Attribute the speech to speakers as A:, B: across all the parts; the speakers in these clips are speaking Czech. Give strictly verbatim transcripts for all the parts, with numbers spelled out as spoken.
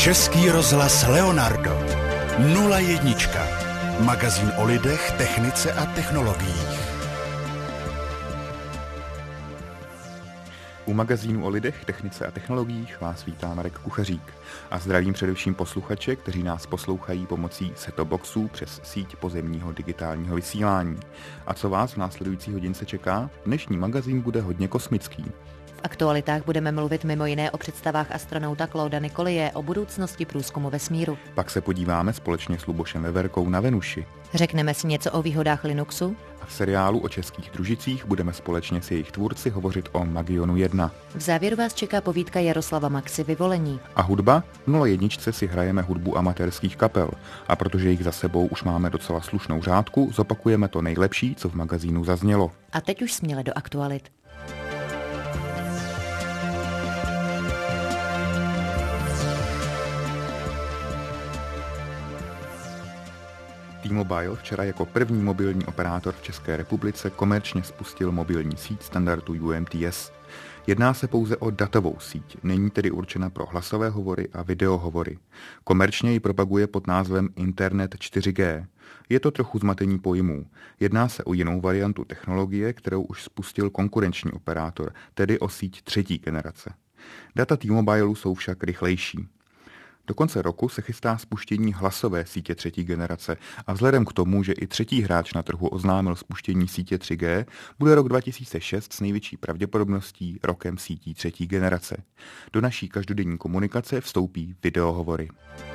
A: Český rozhlas Leonardo. Nula jednička. Magazín o lidech, technice a technologiích.
B: U magazínu o lidech, technice a technologiích vás vítá Marek Kuchařík a zdravím především posluchače, kteří nás poslouchají pomocí set-top boxů přes síť pozemního digitálního vysílání. A co vás v následující hodince čeká? Dnešní magazín bude hodně kosmický.
C: V aktualitách budeme mluvit mimo jiné o představách astronauta Clauda Nicolieje o budoucnosti průzkumu vesmíru.
B: Pak se podíváme společně s Lubošem Veverkou na Venuši.
C: Řekneme si něco o výhodách Linuxu.
B: A v seriálu o českých družicích budeme společně s jejich tvůrci hovořit o Magionu jedna.
C: V závěru vás čeká povídka Jaroslava Maxy Vyvolení.
B: A hudba? V nula jedničce si hrajeme hudbu amatérských kapel. A protože jich za sebou už máme docela slušnou řádku, zopakujeme to nejlepší, co v magazínu zaznělo.
C: A teď už směle do aktualit.
B: T-Mobile včera jako první mobilní operátor v České republice komerčně spustil mobilní síť standardu U M T S. Jedná se pouze o datovou síť, není tedy určena pro hlasové hovory a videohovory. Komerčně ji propaguje pod názvem Internet čtyři G. Je to trochu zmatení pojmů. Jedná se o jinou variantu technologie, kterou už spustil konkurenční operátor, tedy o síť třetí generace. Data T-Mobileu jsou však rychlejší. Do konce roku se chystá spuštění hlasové sítě třetí generace a vzhledem k tomu, že i třetí hráč na trhu oznámil spuštění sítě tři G, bude rok dva tisíce šest s největší pravděpodobností rokem sítí třetí generace. Do naší každodenní komunikace vstoupí videohovory.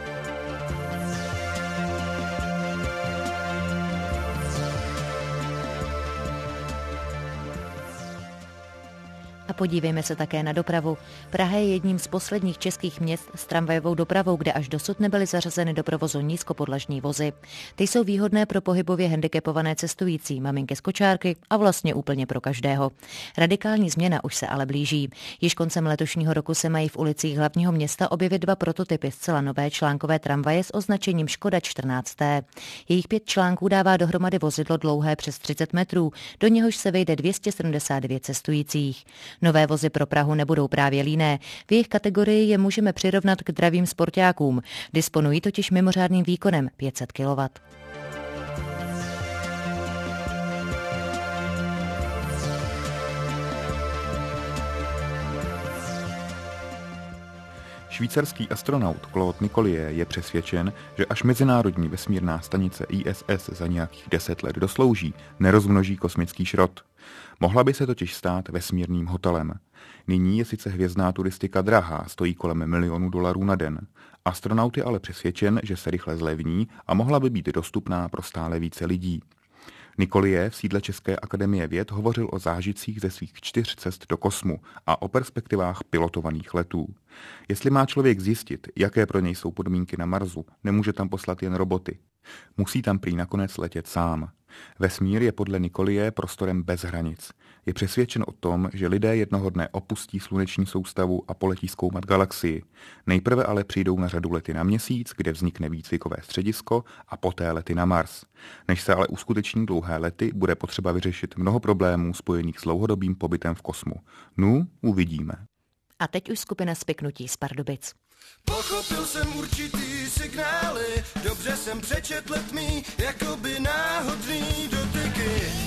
C: A podívejme se také na dopravu. Praha je jedním z posledních českých měst s tramvajovou dopravou, kde až dosud nebyly zařazeny do provozu nízkopodlažní vozy. Ty jsou výhodné pro pohybově handicapované cestující, maminky z kočárky a vlastně úplně pro každého. Radikální změna už se ale blíží. Již koncem letošního roku se mají v ulicích hlavního města objevit dva prototypy zcela nové článkové tramvaje s označením Škoda čtrnáct T. Jejich pět článků dává dohromady vozidlo dlouhé přes třicet metrů, do něhož se vejde dvě stě sedmdesát devět cestujících. Nové vozy pro Prahu nebudou právě líné. V jejich kategorii je můžeme přirovnat k dravým sportákům. Disponují totiž mimořádným výkonem pět set kilowattů.
B: Švýcarský astronaut Claude Nicolieje je přesvědčen, že až mezinárodní vesmírná stanice I S S za nějakých deset let doslouží, nerozmnoží kosmický šrot. Mohla by se totiž stát vesmírným hotelem. Nyní je sice hvězdná turistika drahá, stojí kolem milionu dolarů na den. Astronaut je ale přesvědčen, že se rychle zlevní a mohla by být dostupná pro stále více lidí. Nicolieje v sídle České akademie věd hovořil o zážitcích ze svých čtyř cest do kosmu a o perspektivách pilotovaných letů. Jestli má člověk zjistit, jaké pro něj jsou podmínky na Marsu, nemůže tam poslat jen roboty. Musí tam prý nakonec letět sám. Vesmír je podle Nicolieje prostorem bez hranic. Je přesvědčen o tom, že lidé jednoho dne opustí sluneční soustavu a poletí zkoumat galaxii. Nejprve ale přijdou na řadu lety na Měsíc, kde vznikne výcvikové středisko, a poté lety na Mars. Než se ale uskuteční dlouhé lety, bude potřeba vyřešit mnoho problémů spojených s dlouhodobým pobytem v kosmu. Nu, uvidíme.
C: A teď už skupina Spiknutí z Pardubic.
D: Pochopil jsem určitý signály, dobře jsem přečetl tmí, jakoby náhodný dotyky.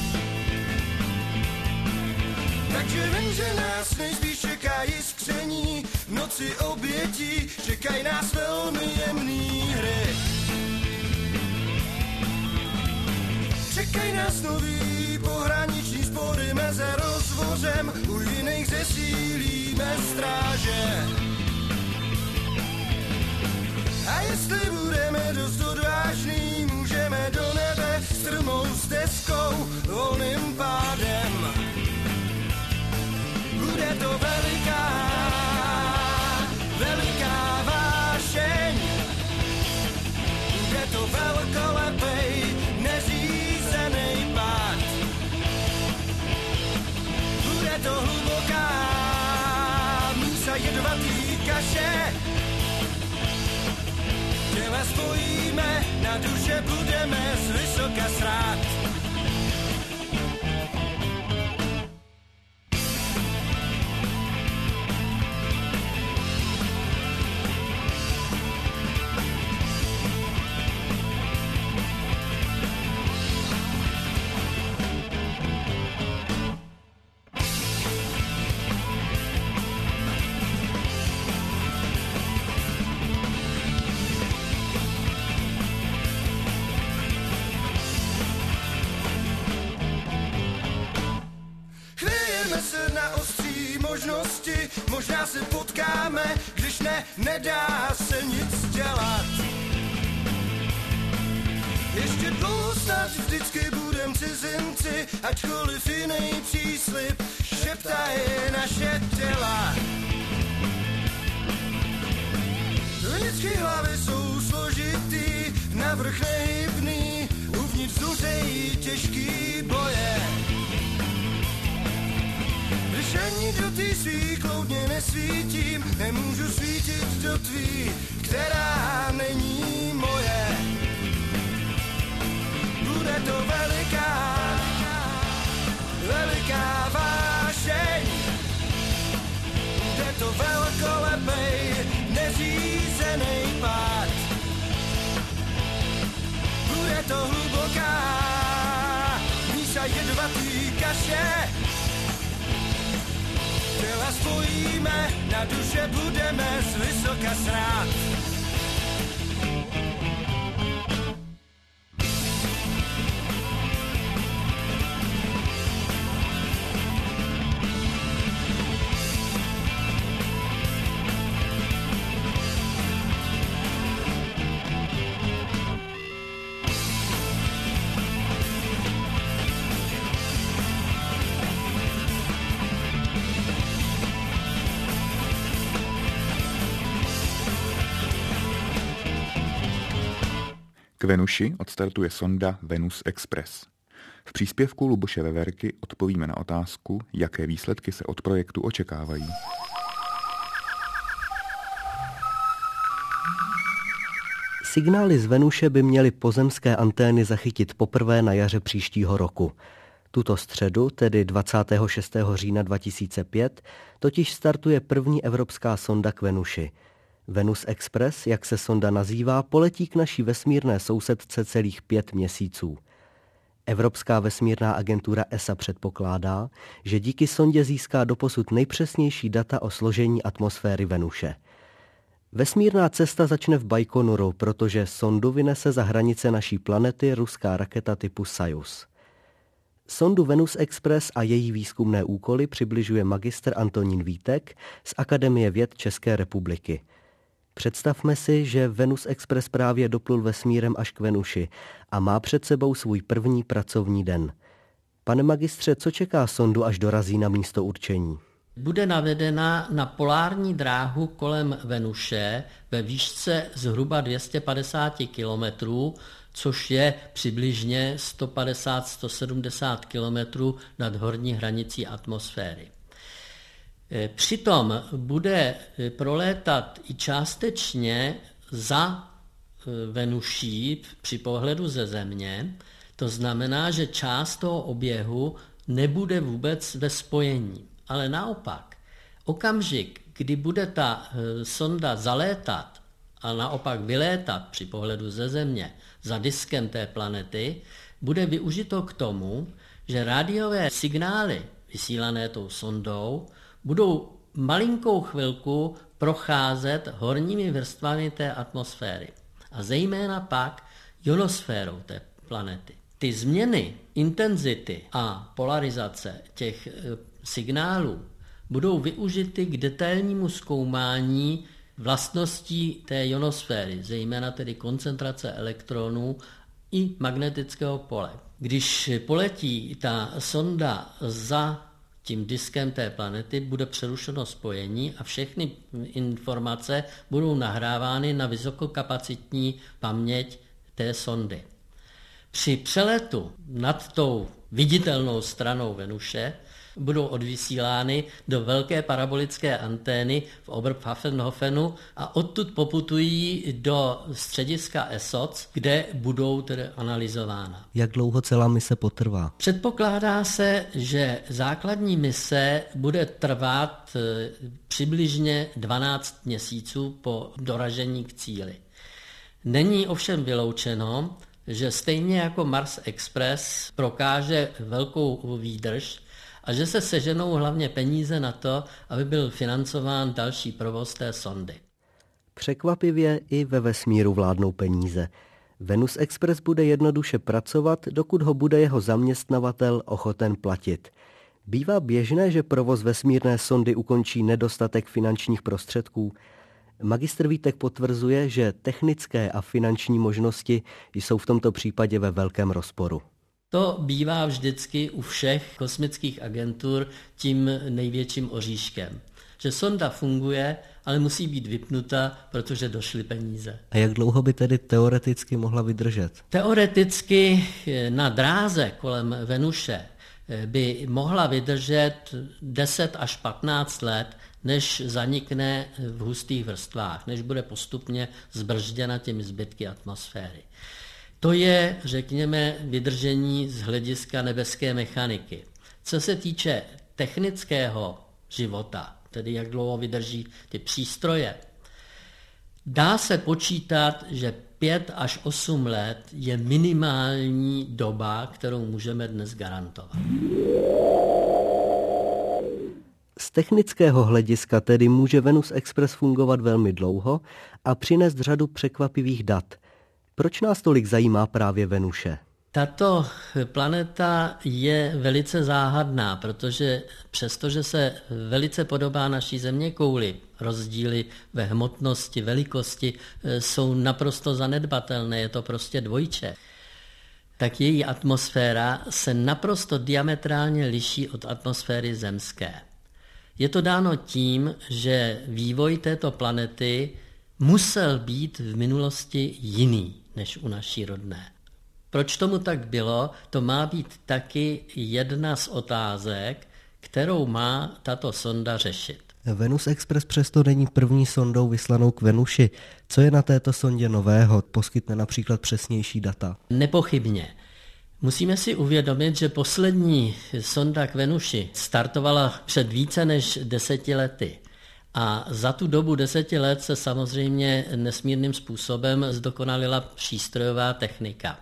D: Takže vím, že nás nejspíš čeká jiskření, v noci obětí čekají nás velmi jemný hry. Čekají nás nový pohraniční spory mezi rozvořem, u jiných zesílíme stráže. A jestli budeme dost odvážný, můžeme do nebe strmou stezkou volným pádem. Bude to veliká, veliká vášeň. Bude to velkolepej, neřízený pád. Bude to hluboká mísa jedvatý kaše. Těla spojíme, na duše budeme z vysoka srát. cestě, možná se potkáme, když ne, nedá se nic dělat. Ještě dlouho snad vždycky budem cizinci, ačkoliv jiný příslib šeptají naše těla. Lidský hlavy jsou složitý, navrch nehybný, uvnitř zuřejí těžký boje. Když ani do tý svý kloudně nesvítím, nemůžu svítit do tvý, která není moje. Bude to veliká, veliká vášeň, bude to velkolepej, neřízený pád. Bude to hluboká mísa jedvatý kaše. Těla spojíme, na duše budeme z vysoka srát.
B: K Venuši odstartuje sonda Venus Express. V příspěvku Luboše Veverky odpovíme na otázku, jaké výsledky se od projektu očekávají.
E: Signály z Venuše by měly pozemské antény zachytit poprvé na jaře příštího roku. Tuto středu, tedy dvacátého šestého října dva tisíce pět, totiž startuje první evropská sonda k Venuši. Venus Express, jak se sonda nazývá, poletí k naší vesmírné sousedce celých pět měsíců. Evropská vesmírná agentura E S A předpokládá, že díky sondě získá doposud nejpřesnější data o složení atmosféry Venuše. Vesmírná cesta začne v Bajkonuru, protože sondu vynese za hranice naší planety ruská raketa typu Sojuz. Sondu Venus Express a její výzkumné úkoly přibližuje magistr Antonín Vítek z Akademie věd České republiky. Představme si, že Venus Express právě doplul vesmírem až k Venuši a má před sebou svůj první pracovní den. Pane magistře, co čeká sondu, až dorazí na místo určení?
F: Bude navedena na polární dráhu kolem Venuše ve výšce zhruba dvě stě padesát kilometrů, což je přibližně sto padesát až sto sedmdesát kilometrů nad horní hranicí atmosféry. Přitom bude prolétat i částečně za Venuší při pohledu ze Země, to znamená, že část toho oběhu nebude vůbec ve spojení. Ale naopak, okamžik, kdy bude ta sonda zalétat a naopak vylétat při pohledu ze Země za diskem té planety, bude využito k tomu, že rádiové signály vysílané tou sondou budou malinkou chvilku procházet horními vrstvami té atmosféry a zejména pak ionosférou té planety. Ty změny intenzity a polarizace těch signálů budou využity k detailnímu zkoumání vlastností té ionosféry, zejména tedy koncentrace elektronů i magnetického pole. Když poletí ta sonda za tím diskem té planety, bude přerušeno spojení a všechny informace budou nahrávány na vysokokapacitní paměť té sondy. Při přeletu nad tou viditelnou stranou Venuše budou odvysílány do velké parabolické antény v Oberpfaffenhofenu a odtud poputují do střediska E S O C, kde budou tedy analyzována.
E: Jak dlouho celá mise potrvá?
F: Předpokládá se, že základní mise bude trvat přibližně dvanáct měsíců po doražení k cíli. Není ovšem vyloučeno, že stejně jako Mars Express prokáže velkou výdrž a že se seženou hlavně peníze na to, aby byl financován další provoz té sondy.
E: Překvapivě i ve vesmíru vládnou peníze. Venus Express bude jednoduše pracovat, dokud ho bude jeho zaměstnavatel ochoten platit. Bývá běžné, že provoz vesmírné sondy ukončí nedostatek finančních prostředků. Magistr Vítek potvrzuje, že technické a finanční možnosti jsou v tomto případě ve velkém rozporu.
F: To bývá vždycky u všech kosmických agentur tím největším oříškem. Že sonda funguje, ale musí být vypnuta, protože došly peníze.
E: A jak dlouho by tedy teoreticky mohla vydržet?
F: Teoreticky na dráze kolem Venuše by mohla vydržet deset až patnáct let, než zanikne v hustých vrstvách, než bude postupně zbržděna těmi zbytky atmosféry. To je, řekněme, vydržení z hlediska nebeské mechaniky. Co se týče technického života, tedy jak dlouho vydrží ty přístroje, dá se počítat, že pět až osm let je minimální doba, kterou můžeme dnes garantovat.
E: Z technického hlediska tedy může Venus Express fungovat velmi dlouho a přinést řadu překvapivých dat. Proč nás tolik zajímá právě Venuše?
F: Tato planeta je velice záhadná, protože přestože se velice podobá naší zeměkouli, rozdíly ve hmotnosti, velikosti jsou naprosto zanedbatelné, je to prostě dvojče, tak její atmosféra se naprosto diametrálně liší od atmosféry zemské. Je to dáno tím, že vývoj této planety musel být v minulosti jiný než u naší rodné. Proč tomu tak bylo, to má být taky jedna z otázek, kterou má tato sonda řešit.
E: Venus Express přesto není první sondou vyslanou k Venuši. Co je na této sondě nového? Poskytne například přesnější data?
F: Nepochybně. Musíme si uvědomit, že poslední sonda k Venuši startovala před více než deseti lety. A za tu dobu deseti let se samozřejmě nesmírným způsobem zdokonalila přístrojová technika.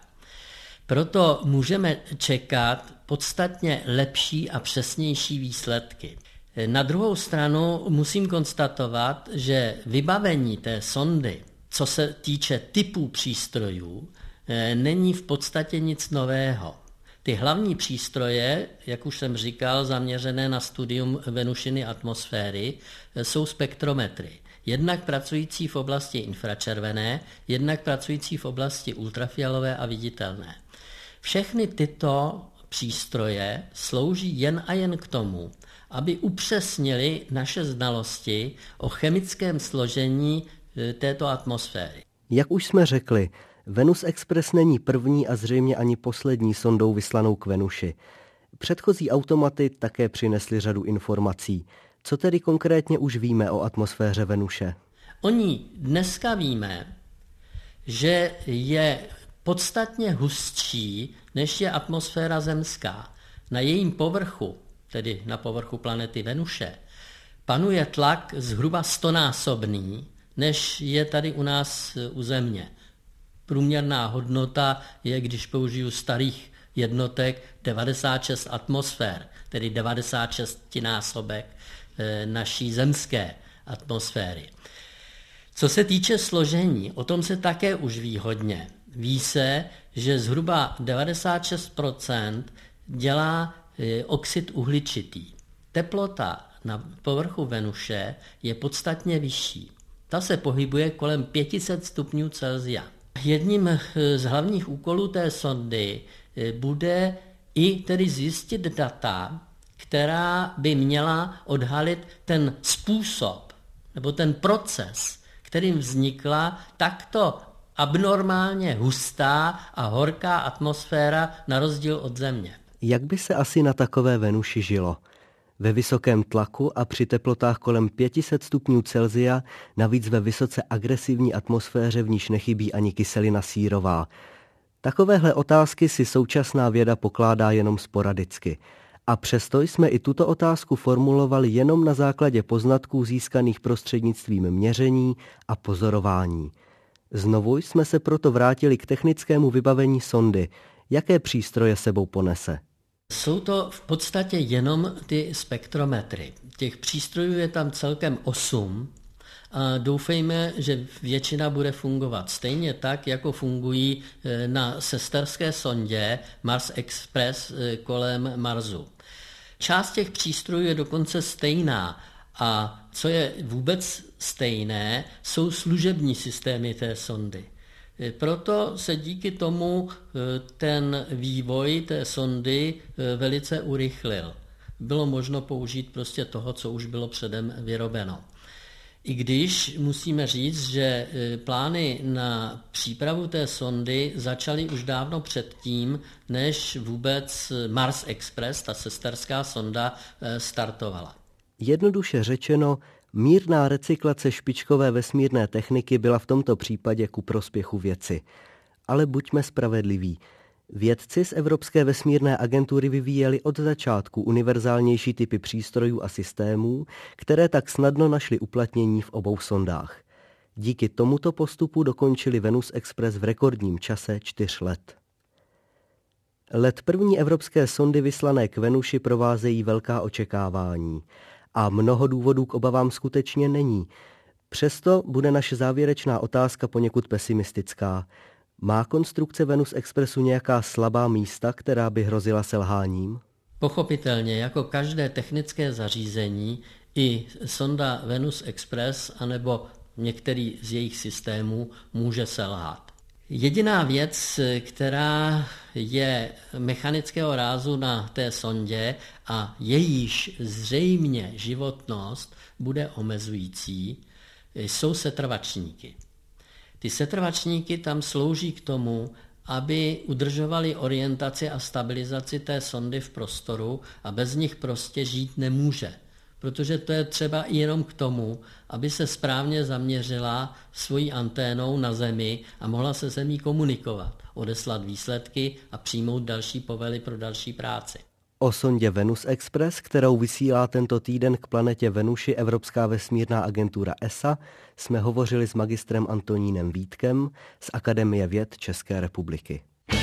F: Proto můžeme čekat podstatně lepší a přesnější výsledky. Na druhou stranu musím konstatovat, že vybavení té sondy, co se týče typů přístrojů, není v podstatě nic nového. Ty hlavní přístroje, jak už jsem říkal, zaměřené na studium Venušiny atmosféry, jsou spektrometry. Jednak pracující v oblasti infračervené, jednak pracující v oblasti ultrafialové a viditelné. Všechny tyto přístroje slouží jen a jen k tomu, aby upřesnili naše znalosti o chemickém složení této atmosféry.
E: Jak už jsme řekli, Venus Express není první a zřejmě ani poslední sondou vyslanou k Venuši. Předchozí automaty také přinesly řadu informací. Co tedy konkrétně už víme o atmosféře Venuše?
F: O ní dneska víme, že je podstatně hustší, než je atmosféra zemská. Na jejím povrchu, tedy na povrchu planety Venuše, panuje tlak zhruba stonásobný, než je tady u nás u Země. Průměrná hodnota je, když použiju starých jednotek, devadesát šest atmosfér, tedy devadesát šest násobek naší zemské atmosféry. Co se týče složení, o tom se také už ví hodně. Ví se, že zhruba devadesát šest procent dělá oxid uhličitý. Teplota na povrchu Venuše je podstatně vyšší. Ta se pohybuje kolem pět set stupňů Celsia. Jedním z hlavních úkolů té sondy bude i tedy zjistit data, která by měla odhalit ten způsob nebo ten proces, kterým vznikla takto abnormálně hustá a horká atmosféra na rozdíl od Země.
E: Jak by se asi na takové Venuši žilo? Ve vysokém tlaku a při teplotách kolem pět set stupňů Celsia, navíc ve vysoce agresivní atmosféře, v níž nechybí ani kyselina sírová. Takovéhle otázky si současná věda pokládá jenom sporadicky. A přesto jsme i tuto otázku formulovali jenom na základě poznatků získaných prostřednictvím měření a pozorování. Znovu jsme se proto vrátili k technickému vybavení sondy. Jaké přístroje sebou ponese?
F: Jsou to v podstatě jenom ty spektrometry. Těch přístrojů je tam celkem osm a doufejme, že většina bude fungovat stejně tak, jako fungují na sesterské sondě Mars Express kolem Marsu. Část těch přístrojů je dokonce stejná a co je vůbec stejné, jsou služební systémy té sondy. Proto se díky tomu ten vývoj té sondy velice urychlil. Bylo možno použít prostě toho, co už bylo předem vyrobeno. I když musíme říct, že plány na přípravu té sondy začaly už dávno předtím, než vůbec Mars Express, ta sesterská sonda, startovala.
E: Jednoduše řečeno, mírná recyklace špičkové vesmírné techniky byla v tomto případě ku prospěchu věci. Ale buďme spravedliví. Vědci z Evropské vesmírné agentury vyvíjeli od začátku univerzálnější typy přístrojů a systémů, které tak snadno našly uplatnění v obou sondách. Díky tomuto postupu dokončili Venus Express v rekordním čase čtyř let. Let první evropské sondy vyslané k Venuši provázejí velká očekávání. A mnoho důvodů k obavám skutečně není. Přesto bude naše závěrečná otázka poněkud pesimistická. Má konstrukce Venus Expressu nějaká slabá místa, která by hrozila selháním?
F: Pochopitelně, jako každé technické zařízení, i sonda Venus Express anebo některý z jejich systémů může selhat. Jediná věc, která je mechanického rázu na té sondě a jejíž zřejmě životnost bude omezující, jsou setrvačníky. Ty setrvačníky tam slouží k tomu, aby udržovali orientaci a stabilizaci té sondy v prostoru a bez nich prostě žít nemůže. Protože to je třeba i jenom k tomu, aby se správně zaměřila svojí anténou na Zemi a mohla se Zemí komunikovat, odeslat výsledky a přijmout další povely pro další práci.
E: O sondě Venus Express, kterou vysílá tento týden k planetě Venuši Evropská vesmírná agentura E S A, jsme hovořili s magistrem Antonínem Vítkem z Akademie věd České republiky.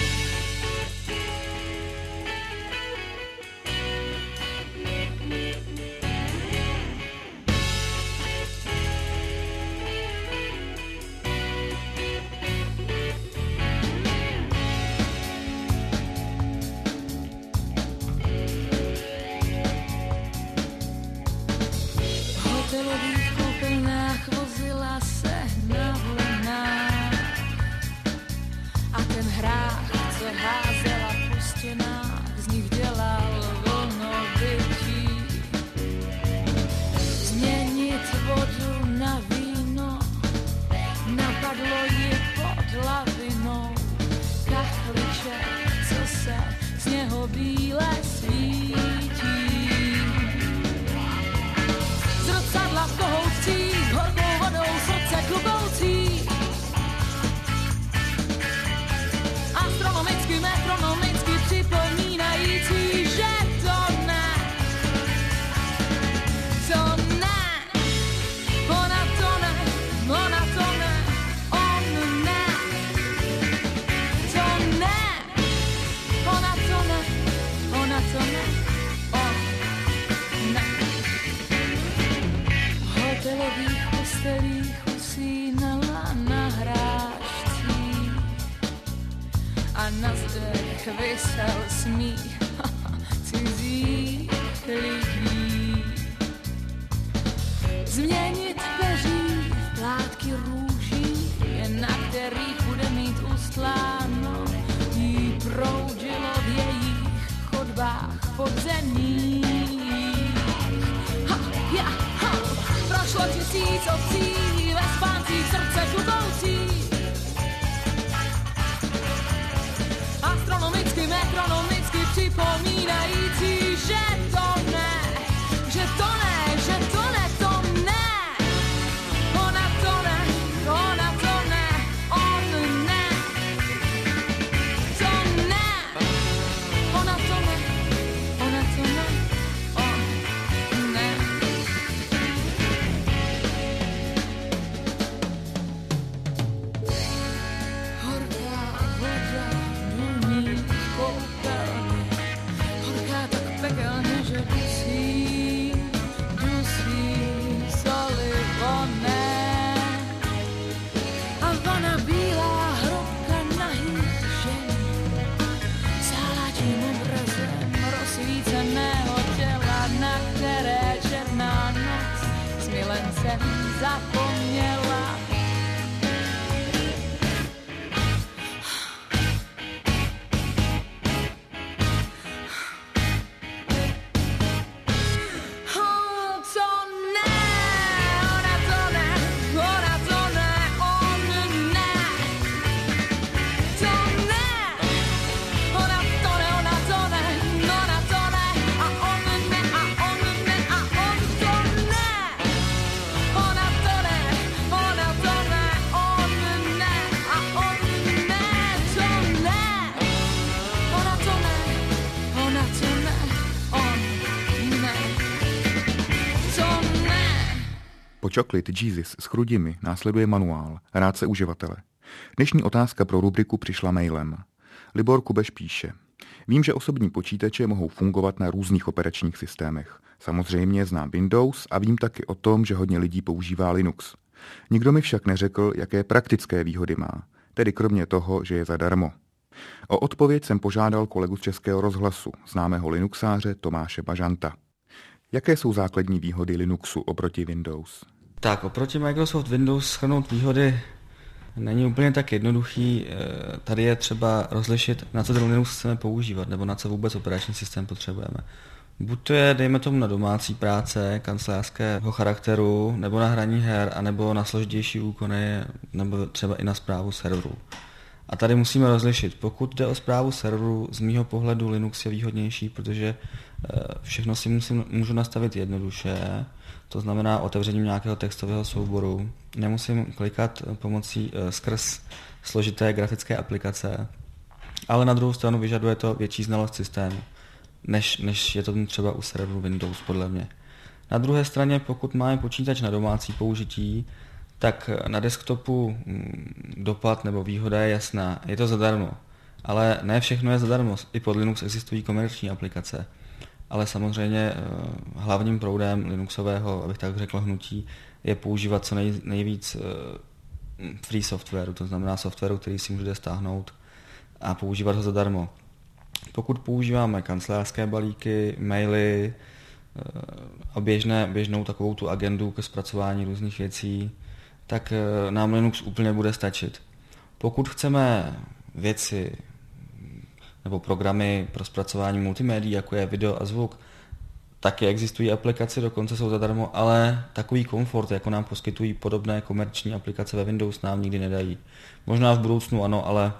G: Vysel smích cizích lidí. Změnit peří v plátky růží, jen na kterých bude mít ustláno, jí proudilo v jejich chodbách podzemních. Ha, ja, ha, prošlo tisíc obcí ve spáncích srdce tlukoucí. Astronomicky, metronomicky připomínající, že to ne, že to ne, že to ne, to ne. Ona to ne,
B: Po Chocolate Jesus s chrudimi následuje manuál, rádce uživatele. Dnešní otázka pro rubriku přišla mailem. Libor Kubeš píše: Vím, že osobní počítače mohou fungovat na různých operačních systémech. Samozřejmě znám Windows a vím taky o tom, že hodně lidí používá Linux. Nikdo mi však neřekl, jaké praktické výhody má, tedy kromě toho, že je zadarmo. O odpověď jsem požádal kolegu z Českého rozhlasu, známého Linuxáře Tomáše Bažanta. Jaké jsou základní výhody Linuxu oproti Windows?
H: Tak, oproti Microsoft Windows shrnout výhody není úplně tak jednoduchý. Tady je třeba rozlišit, na co ten Linux chceme používat, nebo na co vůbec operační systém potřebujeme. Buď to je, dejme tomu, na domácí práce, kancelářského charakteru, nebo na hraní her, anebo na složitější úkony, nebo třeba i na správu serverů. A tady musíme rozlišit. Pokud jde o správu serverů, z mýho pohledu Linux je výhodnější, protože všechno si musím, můžu nastavit jednoduše, to znamená otevřením nějakého textového souboru. Nemusím klikat pomocí skrz složité grafické aplikace, ale na druhou stranu vyžaduje to větší znalost systému, než, než je to třeba u serveru Windows, podle mě. Na druhé straně, pokud máme počítač na domácí použití, tak na desktopu dopad nebo výhoda je jasná. Je to zadarmo, ale ne všechno je zadarmo. I pod Linux existují komerční aplikace. Ale samozřejmě hlavním proudem Linuxového, abych tak řekl, hnutí je používat co nej, nejvíc free softwaru, to znamená softwaru, který si můžete stáhnout a používat ho zadarmo. Pokud používáme kancelářské balíky, maily a běžné, běžnou takovou tu agendu ke zpracování různých věcí, tak nám Linux úplně bude stačit. Pokud chceme věci nebo programy pro zpracování multimédií, jako je video a zvuk, taky existují aplikace, dokonce jsou zadarmo, ale takový komfort, jako nám poskytují podobné komerční aplikace ve Windows, nám nikdy nedají. Možná v budoucnu ano, ale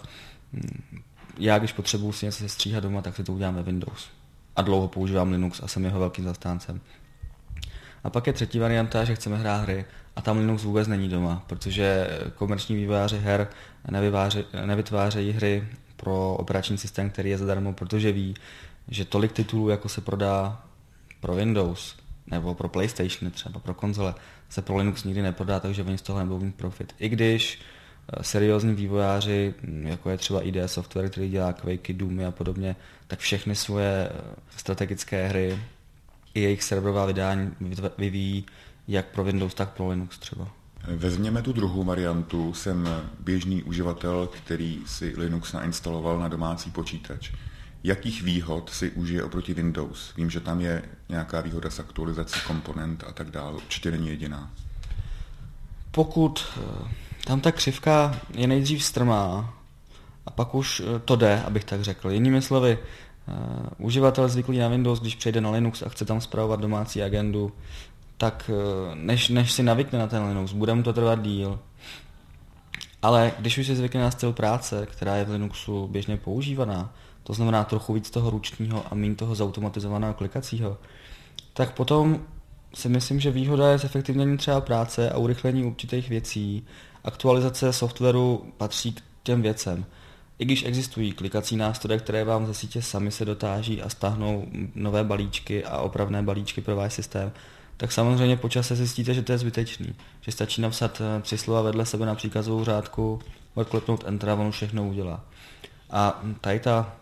H: já, když potřebuji si něco sestříhat doma, tak si to udělám ve Windows. A dlouho používám Linux a jsem jeho velkým zastáncem. A pak je třetí varianta, že chceme hrát hry a tam Linux vůbec není doma, protože komerční vývojáři her nevytvářejí hry pro operační systém, který je zadarmo, protože ví, že tolik titulů, jako se prodá pro Windows nebo pro PlayStation, třeba pro konzole, se pro Linux nikdy neprodá, takže oni z toho nebudou mít profit. I když seriózní vývojáři, jako je třeba I D Software, který dělá Quakey, Doomy a podobně, tak všechny svoje strategické hry i jejich serverová vydání vyvíjí jak pro Windows, tak pro Linux třeba.
B: Vezměme tu druhou variantu. Jsem běžný uživatel, který si Linux nainstaloval na domácí počítač. Jakých výhod si užije oproti Windows? Vím, že tam je nějaká výhoda s aktualizací komponent a tak dále. Určitě není jediná.
H: Pokud tam ta křivka je nejdřív strmá a pak už to jde, abych tak řekl. Jinými slovy, uh, uživatel zvyklý na Windows, když přejde na Linux a chce tam spravovat domácí agendu, tak než, než si navykne na ten Linux, bude mu to trvat díl. Ale když už si zvykne na styl práce, která je v Linuxu běžně používaná, to znamená trochu víc toho ručního a méně toho zautomatizovaného klikacího, tak potom si myslím, že výhoda je zefektivnění třeba práce a urychlení určitých věcí. Aktualizace softwaru patří k těm věcem. I když existují klikací nástroje, které vám ze sítě sami se dotáží a stáhnou nové balíčky a opravné balíčky pro váš systém, tak samozřejmě po čase zjistíte, že to je zbytečný. Že stačí napsat tři slova vedle sebe na příkazovou řádku, odklepnout Enter a on už všechno udělá. A tady ta,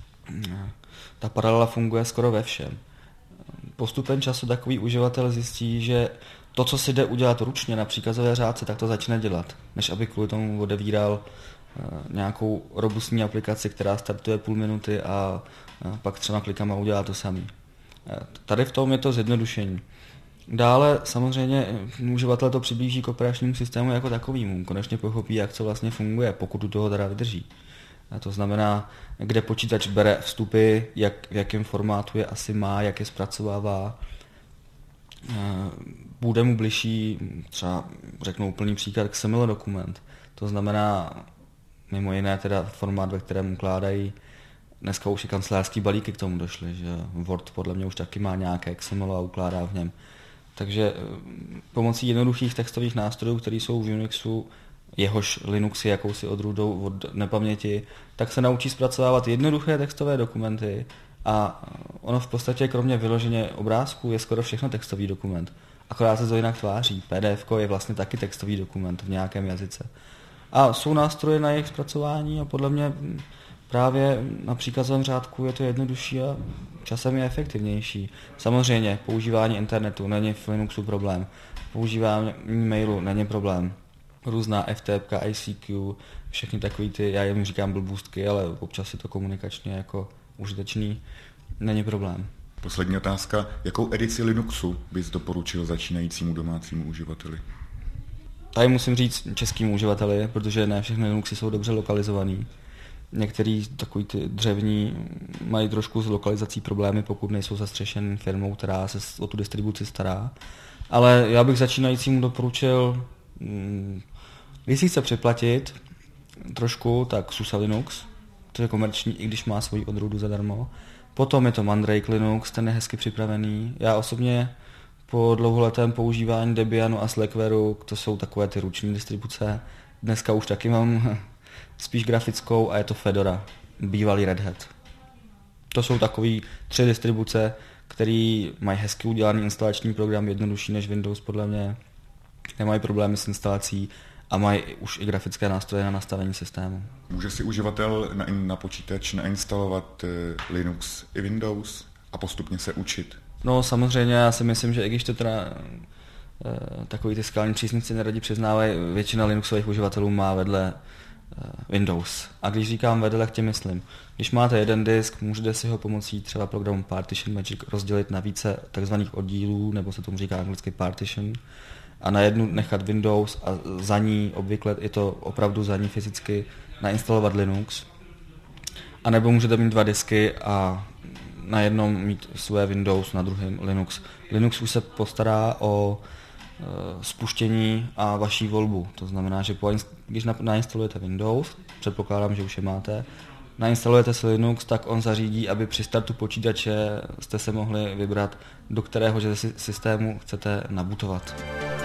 H: ta paralela funguje skoro ve všem. Postupem času takový uživatel zjistí, že to, co si jde udělat ručně na příkazové řádce, tak to začne dělat, než aby kvůli tomu odevíral nějakou robustní aplikaci, která startuje půl minuty a pak třeba klikama udělá to samý. Tady v tom je to zjednodušení. Dále samozřejmě uživatel to přiblíží k operačnímu systému jako takovýmu. Konečně pochopí, jak to vlastně funguje, pokud u toho teda vydrží. A to znamená, kde počítač bere vstupy, jak, v jakém formátu je asi má, jak je zpracovává. Bude mu bližší, třeba řeknu úplný příklad, X M L dokument. To znamená mimo jiné teda formát, ve kterém ukládají. Dneska už i kancelářský balíky k tomu došly, že Word podle mě už taky má nějaké X M L a ukládá v něm. Takže pomocí jednoduchých textových nástrojů, které jsou v Unixu, jehož Linux je jakousi odrůdou od nepaměti, tak se naučí zpracovávat jednoduché textové dokumenty a ono v podstatě kromě vyloženě obrázků je skoro všechno textový dokument. akorát se to jinak tváří. P D F ko je vlastně taky textový dokument v nějakém jazyce. A jsou nástroje na jejich zpracování a podle mě právě na příkazovém řádku je to jednodušší a časem je efektivnější. Samozřejmě používání internetu není v Linuxu problém. Používání mailu není problém. Různá F T P, I C Q, všechny takový ty, já jim říkám blbůstky, ale občas je to komunikačně jako užitečný, není problém.
B: Poslední otázka. Jakou edici Linuxu bys doporučil začínajícímu domácímu uživateli?
H: Tady musím říct českým uživateli, protože ne všechny Linuxy jsou dobře lokalizovaný. Některý takový ty dřevní mají trošku s lokalizací problémy, pokud nejsou zastřešen firmou, která se o tu distribuci stará. Ale já bych začínajícímu doporučil, když si chce připlatit trošku, tak SUSE Linux, to je komerční, i když má svoji odrůdu zadarmo. Potom je to Mandrake Linux, ten je hezky připravený. Já osobně po dlouholetém používání Debianu a Slackware, to jsou takové ty ruční distribuce, dneska už taky mám spíš grafickou a je to Fedora, bývalý Red Hat. To jsou takový tři distribuce, které mají hezky udělaný instalační program, jednodušší než Windows podle mě, nemají problémy s instalací a mají už i grafické nástroje na nastavení systému.
B: Může si uživatel na, na počítač nainstalovat Linux i Windows a postupně se učit?
H: No samozřejmě, já si myslím, že i když to teda e, takový ty skalní přísnici neradi přiznávají, většina Linuxových uživatelů má vedle e, Windows. A když říkám vedle, tak tě myslím. Když máte jeden disk, můžete si ho pomocí třeba programu Partition Magic rozdělit na více takzvaných oddílů, nebo se tomu říká anglicky partition, a na jednu nechat Windows a za ní, obvykle je to opravdu za ní fyzicky, nainstalovat Linux. A nebo můžete mít dva disky a na jednom mít své Windows, na druhém Linux. Linux už se postará o e, spuštění a vaší volbu. To znamená, že po, když nainstalujete Windows, předpokládám, že už je máte, nainstalujete si Linux, tak on zařídí, aby při startu počítače jste se mohli vybrat, do kterého systému chcete nabutovat.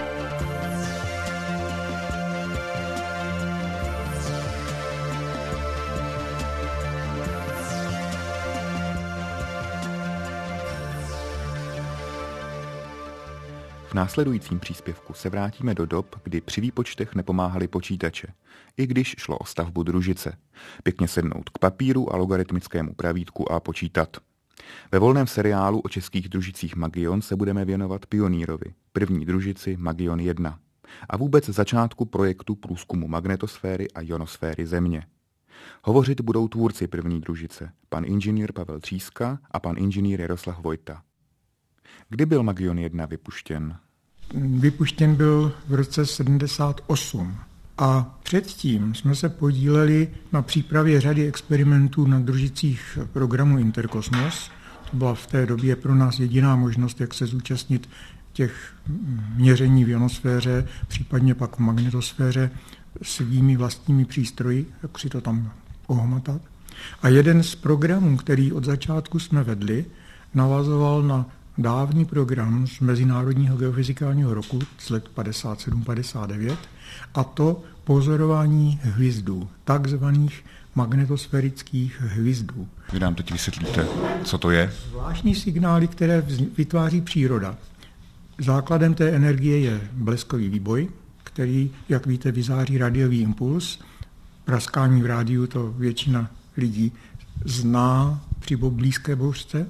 B: V následujícím příspěvku se vrátíme do dob, kdy při výpočtech nepomáhaly počítače, i když šlo o stavbu družice. Pěkně sednout k papíru a logaritmickému pravítku a počítat. Ve volném seriálu o českých družicích Magion se budeme věnovat pionýrovi, první družici Magion jedna, a vůbec začátku projektu průzkumu magnetosféry a ionosféry Země. Hovořit budou tvůrci první družice, pan inženýr Pavel Tříska a pan inženýr Jaroslav Vojta. Kdy byl Magion jedna vypuštěn?
I: Vypuštěn byl v roce sedmdesát osm a předtím jsme se podíleli na přípravě řady experimentů na družicích programu Interkosmos. To byla v té době pro nás jediná možnost, jak se zúčastnit těch měření v ionosféře, případně pak v magnetosféře svými vlastními přístroji, jak si to tam ohmatat. A jeden z programů, který od začátku jsme vedli, navazoval na dávný program z Mezinárodního geofyzikálního roku z let padesát sedm padesát devět, a to pozorování hvězdů, takzvaných magnetosférických hvězdů.
B: Vy nám teď vysvětlíte, co to je?
I: Zvláštní signály, které vytváří příroda. Základem té energie je bleskový výboj, který, jak víte, vyzáří radiový impuls. Praskání v rádiu to většina lidí zná při blízké bouřce.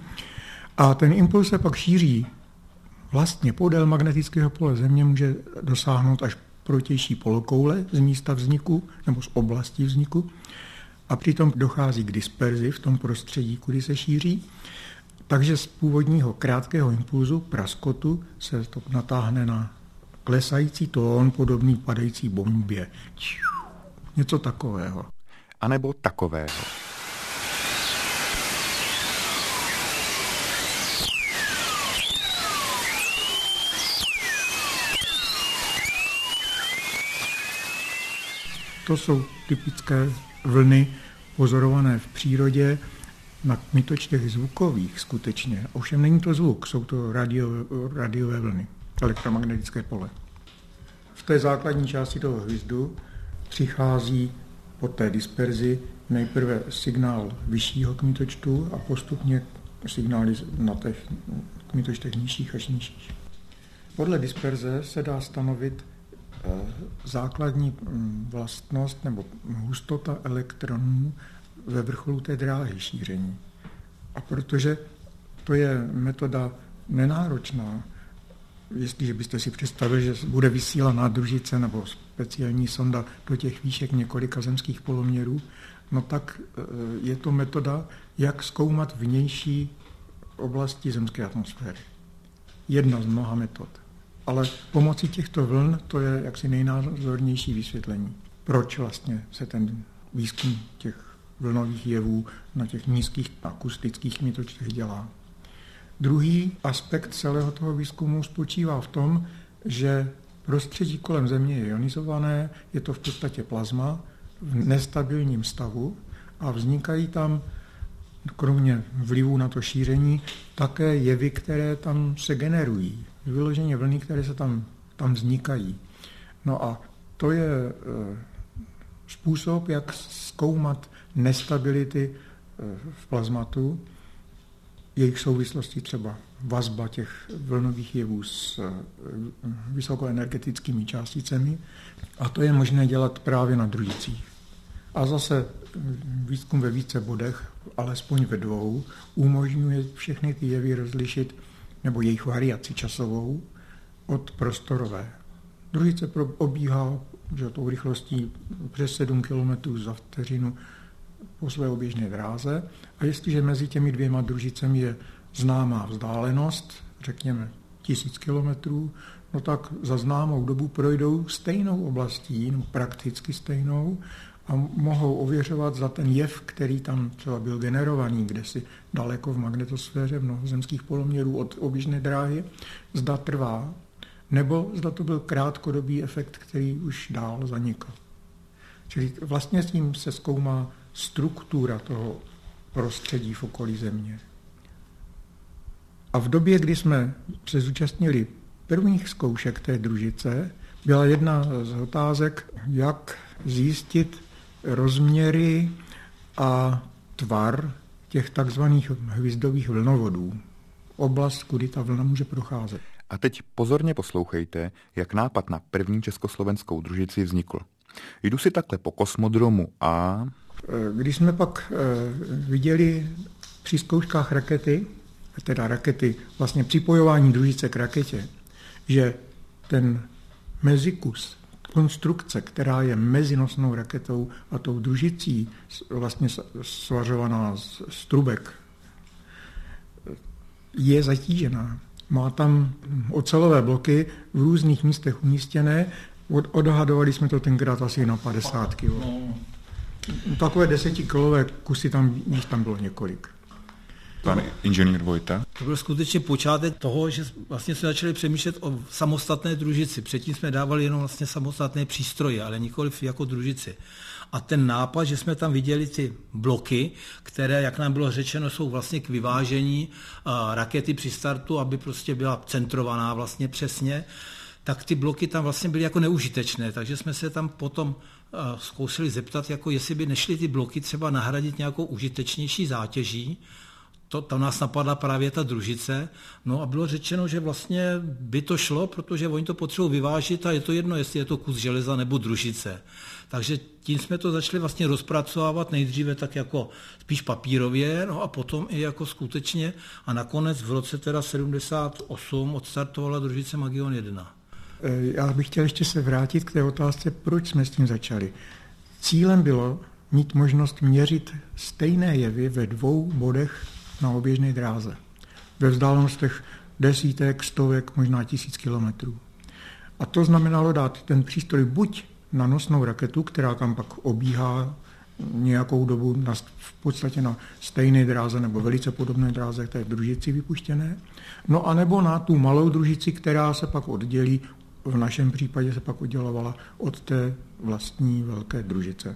I: A ten impuls se pak šíří vlastně podél magnetického pole Země, může dosáhnout až protější polokoule z místa vzniku nebo z oblasti vzniku. A přitom dochází k disperzi v tom prostředí, kudy se šíří. Takže z původního krátkého impulzu, praskotu, se to natáhne na klesající tón podobný padající bombě. Něco takového.
B: A nebo takového.
I: To jsou typické vlny pozorované v přírodě na kmitočtech zvukových skutečně. Ovšem není to zvuk, jsou to radio, radiové vlny, elektromagnetické pole. V té základní části toho hvězdu přichází po té disperzi nejprve signál vyššího kmitočtu a postupně signály na těch kmitočtech nižších až nižších. Podle disperze se dá stanovit základní vlastnost nebo hustota elektronů ve vrcholu té dráhy šíření. A protože to je metoda nenáročná, jestliže byste si představili, že bude vysílaná družice nebo speciální sonda do těch výšek několika zemských poloměrů, no tak je to metoda, jak zkoumat vnější oblasti zemské atmosféry. Jedna z mnoha metod. Ale pomocí těchto vln to je jaksi nejnázornější vysvětlení. Proč vlastně se ten výzkum těch vlnových jevů na těch nízkých akustických mitočtech dělá. Druhý aspekt celého toho výzkumu spočívá v tom, že prostředí kolem Země je ionizované, je to v podstatě plazma v nestabilním stavu a vznikají tam, kromě vlivu na to šíření, také jevy, které tam se generují. Vyloženě vlny, které se tam, tam vznikají. No a to je e, způsob, jak zkoumat nestability e, v plazmatu, jejich souvislosti, třeba vazba těch vlnových jevů s e, vysokoenergetickými částicemi. A to je možné dělat právě na družicích. A zase výzkum ve více bodech, alespoň ve dvou, umožňuje všechny ty jevy rozlišit, nebo jejich variaci časovou, od prostorové. Družice obíhá že tou rychlostí přes sedm kilometrů za vteřinu po své oběžné dráze a jestliže mezi těmi dvěma družicemi je známá vzdálenost, řekněme tisíc kilometrů, no tak za známou dobu projdou stejnou oblastí, no prakticky stejnou, a mohou ověřovat za ten jev, který tam třeba byl generovaný, kde si daleko v magnetosféře mnoho zemských poloměrů od oběžné dráhy, zda trvá, nebo zda to byl krátkodobý efekt, který už dál zanikl. Čili vlastně s tím se zkoumá struktura toho prostředí v okolí Země. A v době, kdy jsme se zúčastnili prvních zkoušek té družice, byla jedna z otázek, jak zjistit rozměry a tvar těch takzvaných hvězdových vlnovodů. Oblast, kudy ta vlna může procházet.
B: A teď pozorně poslouchejte, jak nápad na první československou družici vznikl. Jdu si takhle po kosmodromu a...
I: Když jsme pak viděli při zkouškách rakety, teda rakety, vlastně připojování družice k raketě, že ten mezikus, konstrukce, která je mezi nosnou raketou a tou družicí, vlastně svařovaná z trubek, je zatížená. Má tam ocelové bloky v různých místech umístěné. Odhadovali jsme to tenkrát asi na padesát kilogramů. Takové desetikilové kusy tam, jich tam bylo několik.
B: Pan inženýr Vojta.
J: To byl skutečně počátek toho, že vlastně jsme začali přemýšlet o samostatné družici. Předtím jsme dávali jenom vlastně samostatné přístroje, ale nikoliv jako družici. A ten nápad, že jsme tam viděli ty bloky, které, jak nám bylo řečeno, jsou vlastně k vyvážení rakety při startu, aby prostě byla centrovaná vlastně přesně, tak ty bloky tam vlastně byly jako neužitečné. Takže jsme se tam potom zkusili zeptat, jako jestli by nešly ty bloky třeba nahradit nějakou užitečnější zátěží. To, tam nás napadla právě ta družice, no a bylo řečeno, že vlastně by to šlo, protože oni to potřebují vyvážit a je to jedno, jestli je to kus železa nebo družice. Takže tím jsme to začali vlastně rozpracovávat nejdříve tak jako spíš papírově, no a potom i jako skutečně a nakonec v roce teda sedmdesát osm odstartovala družice Magion jedna.
I: Já bych chtěl ještě se vrátit k té otázce, proč jsme s tím začali. Cílem bylo mít možnost měřit stejné jevy ve dvou bodech na oběžné dráze. Ve vzdálenostech desítek, stovek, možná tisíc kilometrů. A to znamenalo dát ten přístroj buď na nosnou raketu, která tam pak obíhá nějakou dobu na, v podstatě na stejné dráze nebo velice podobné dráze k té družici vypuštěné, no a nebo na tu malou družici, která se pak oddělí, v našem případě se pak oddělovala od té vlastní velké družice.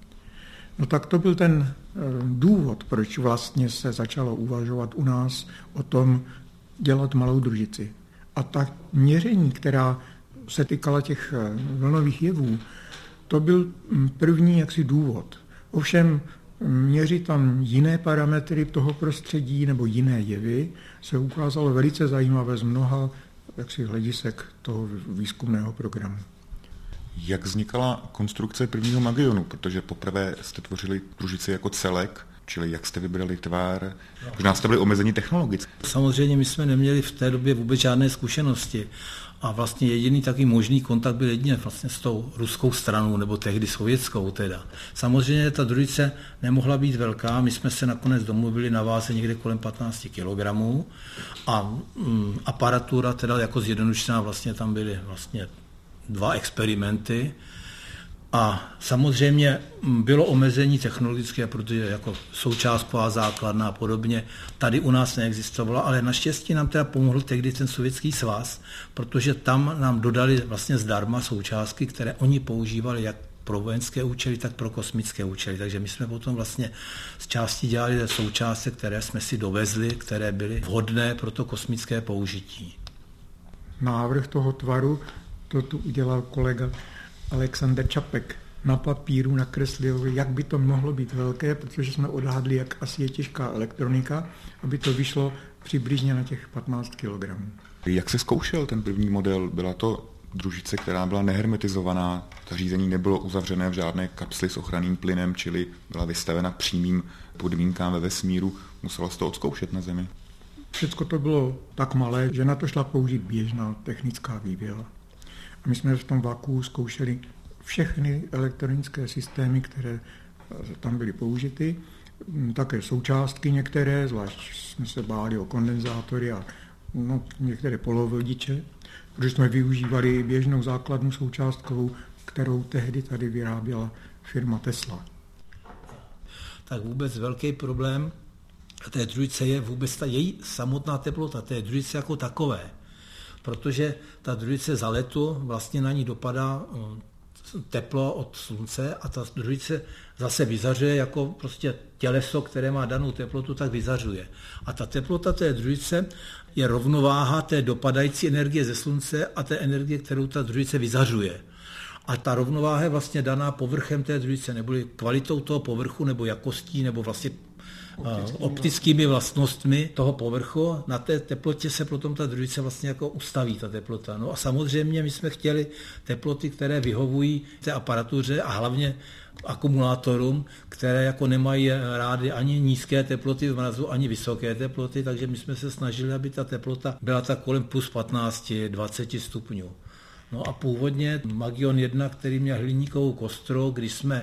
I: No tak to byl ten důvod, proč vlastně se začalo uvažovat u nás o tom dělat malou družici. A ta měření, která se týkala těch vlnových jevů, to byl první jaksi důvod. Ovšem měřit tam jiné parametry toho prostředí nebo jiné jevy se ukázalo velice zajímavé z mnoha jaksi hledisek toho výzkumného programu.
B: Jak vznikala konstrukce prvního Magionu? Protože poprvé jste tvořili družici jako celek, čili jak jste vybrali tvar, možná jste byli omezení technologicky.
J: Samozřejmě my jsme neměli v té době vůbec žádné zkušenosti a vlastně jediný takový možný kontakt byl jedině vlastně s tou ruskou stranou, nebo tehdy sovětskou teda. Samozřejmě ta družice nemohla být velká, my jsme se nakonec domluvili na váze někde kolem patnáct kilogramů a mm, aparatura teda jako zjednodušená vlastně tam byly vlastně dva experimenty. A samozřejmě bylo omezení technologické, protože jako součástková základna a podobně tady u nás neexistovala, ale naštěstí nám teda pomohl tehdy ten Sovětský svaz, protože tam nám dodali vlastně zdarma součástky, které oni používali jak pro vojenské účely, tak pro kosmické účely. Takže my jsme potom vlastně z části dělali součástky, které jsme si dovezli, které byly vhodné pro to kosmické použití.
I: Návrh toho tvaru to tu udělal kolega Alexander Čapek. Na papíru nakreslil, jak by to mohlo být velké, protože jsme odhadli, jak asi je těžká elektronika, aby to vyšlo přibližně na těch patnáct kilogramů.
B: Jak se zkoušel ten první model? Byla to družice, která byla nehermetizovaná, zařízení nebylo uzavřené v žádné kapsli s ochranným plynem, čili byla vystavena přímým podmínkám ve vesmíru. Muselo se to odzkoušet na Zemi.
I: Všechno to bylo tak malé, že na to šla použít běžná technická výběra. A my jsme v tom vakuu zkoušeli všechny elektronické systémy, které tam byly použity, také součástky některé, zvlášť jsme se báli o kondenzátory a no, některé polovodiče, protože jsme využívali běžnou základnu součástkovou, kterou tehdy tady vyráběla firma Tesla.
J: Tak vůbec velký problém té družice je vůbec ta její samotná teplota, té družice jako takové. Protože ta družice za letu vlastně na ní dopadá teplo od slunce a ta družice zase vyzařuje jako prostě těleso, které má danou teplotu, tak vyzařuje. A ta teplota té družice je rovnováha té dopadající energie ze slunce a té energie, kterou ta družice vyzařuje. A ta rovnováha je vlastně daná povrchem té družice, nebo kvalitou toho povrchu, nebo jakostí, nebo vlastně optickými vlastnostmi toho povrchu. Na té teplotě se potom ta družice vlastně jako ustaví, ta teplota. No a samozřejmě my jsme chtěli teploty, které vyhovují té aparatuře a hlavně akumulátorům, které jako nemají rády ani nízké teploty v mrazu, ani vysoké teploty, takže my jsme se snažili, aby ta teplota byla tak kolem plus patnáct dvacet stupňů. No a původně Magion jedna, který měl hliníkovou kostru, když jsme